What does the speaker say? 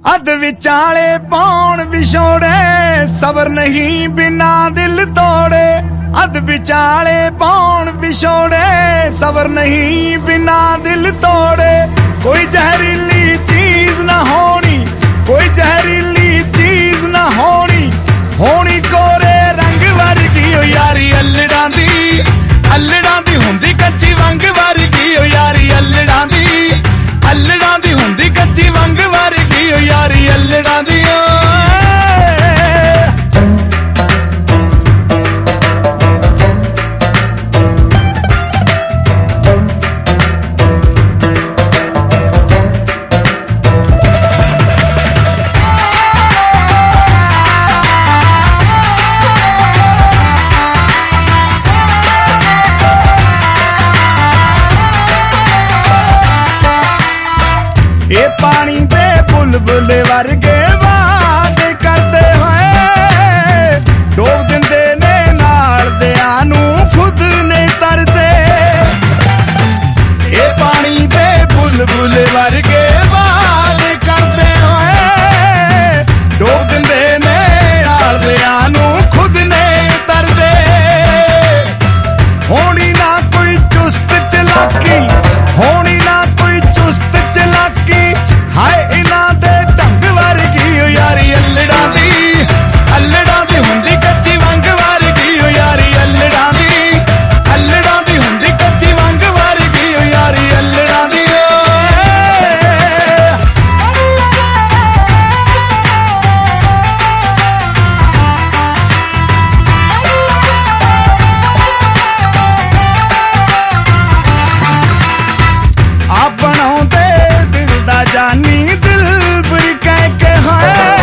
अध विचाले पौन विछोड़े सबर नहीं बिना दिल तोड़े। अध विचाले पौन विछोड़े सबर नहीं बिना दिल तोड़े। कोई जहरीली चीज ना होनी, कोई जहरीली चीज ना होनी, होनी कोरे रंग वर्गी ओ यारी अल्लड़ां दी हुंदी कच्ची वंग वर्गी ओ यारी अल्लड़ां दी हुंदी कच्ची वंग वर्गी ओ यारी अल्लड़ां दी। ये पानी दे बुलबुल वर्गे बात करते होए डोब दिंदे ने नाल दियां नूं खुद नहीं तरदे। ये पानी दे बुलबुल वर्गे बात करते होए डोब दिंदे ने नाल दियां नूं खुद नहीं तरदे। होनी ना कोई चुस्त चलाकी, होनी ना कोई चुस्त चलाकी, हाय इना दे ढंग वर्गी ओ यारी अल्लड़ां दी हुंदी कच्ची वंग वर्गी ओ यारी अल्लड़ां दी हुंदी कच्ची वंग वर्गी ओ यारी अल्लड़ां दी। आप बनाउंदे दिल दा जानी दिल बुरी कह के हाय